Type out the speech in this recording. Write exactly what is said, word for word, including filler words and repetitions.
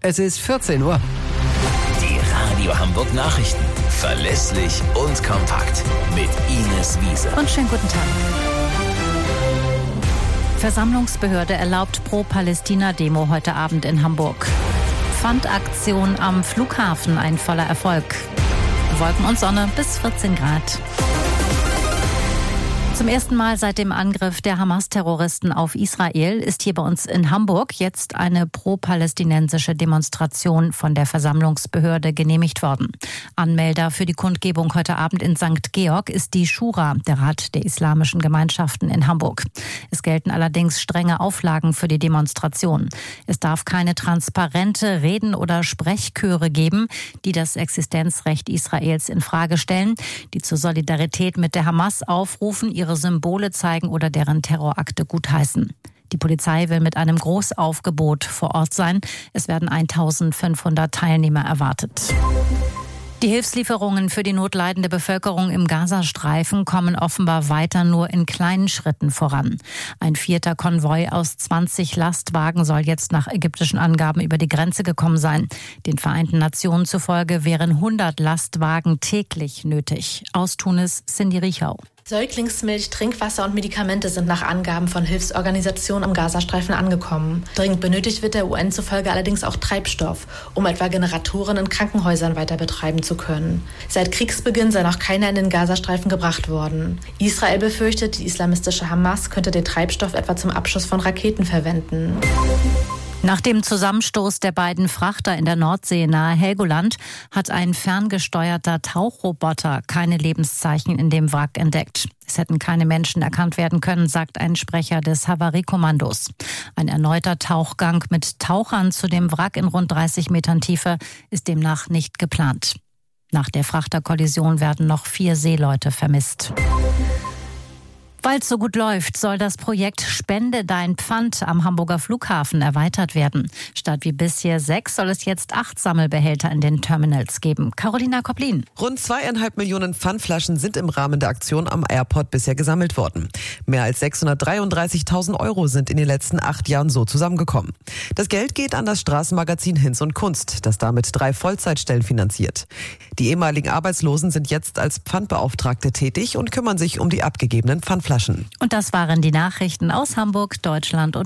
Es ist vierzehn Uhr. Die Radio Hamburg Nachrichten. Verlässlich und kompakt. Mit Ines Wiese. Und schönen guten Tag. Versammlungsbehörde erlaubt Pro-Palästina-Demo heute Abend in Hamburg. Pfandaktion am Flughafen, ein voller Erfolg. Wolken und Sonne bis vierzehn Grad. Zum ersten Mal seit dem Angriff der Hamas-Terroristen auf Israel ist hier bei uns in Hamburg jetzt eine pro-palästinensische Demonstration von der Versammlungsbehörde genehmigt worden. Anmelder für die Kundgebung heute Abend in Sankt Georg ist die Schura, der Rat der islamischen Gemeinschaften in Hamburg. Es gelten allerdings strenge Auflagen für die Demonstration. Es darf keine transparente Reden- oder Sprechchöre geben, die das Existenzrecht Israels in Frage stellen, die zur Solidarität mit der Hamas aufrufen, ihre Symbole zeigen oder deren Terrorakte gutheißen. Die Polizei will mit einem Großaufgebot vor Ort sein. Es werden eintausendfünfhundert Teilnehmer erwartet. Die Hilfslieferungen für die notleidende Bevölkerung im Gazastreifen kommen offenbar weiter nur in kleinen Schritten voran. Ein vierter Konvoi aus zwanzig Lastwagen soll jetzt nach ägyptischen Angaben über die Grenze gekommen sein. Den Vereinten Nationen zufolge wären hundert Lastwagen täglich nötig. Aus Tunis, Cindy Riechau. Säuglingsmilch, Trinkwasser und Medikamente sind nach Angaben von Hilfsorganisationen am Gazastreifen angekommen. Dringend benötigt wird der U N zufolge allerdings auch Treibstoff, um etwa Generatoren in Krankenhäusern weiter betreiben zu können. Seit Kriegsbeginn sei noch keiner in den Gazastreifen gebracht worden. Israel befürchtet, die islamistische Hamas könnte den Treibstoff etwa zum Abschuss von Raketen verwenden. Nach dem Zusammenstoß der beiden Frachter in der Nordsee nahe Helgoland hat ein ferngesteuerter Tauchroboter keine Lebenszeichen in dem Wrack entdeckt. Es hätten keine Menschen erkannt werden können, sagt ein Sprecher des Havariekommandos. Ein erneuter Tauchgang mit Tauchern zu dem Wrack in rund dreißig Metern Tiefe ist demnach nicht geplant. Nach der Frachterkollision werden noch vier Seeleute vermisst. Weil es so gut läuft, soll das Projekt Spende dein Pfand am Hamburger Flughafen erweitert werden. Statt wie bisher sechs soll es jetzt acht Sammelbehälter in den Terminals geben. Carolina Koplin. Rund zweieinhalb Millionen Pfandflaschen sind im Rahmen der Aktion am Airport bisher gesammelt worden. Mehr als sechshundertdreiunddreißigtausend Euro sind in den letzten acht Jahren so zusammengekommen. Das Geld geht an das Straßenmagazin Hinz und Kunst, das damit drei Vollzeitstellen finanziert. Die ehemaligen Arbeitslosen sind jetzt als Pfandbeauftragte tätig und kümmern sich um die abgegebenen Pfandflaschen. Und das waren die Nachrichten aus Hamburg, Deutschland und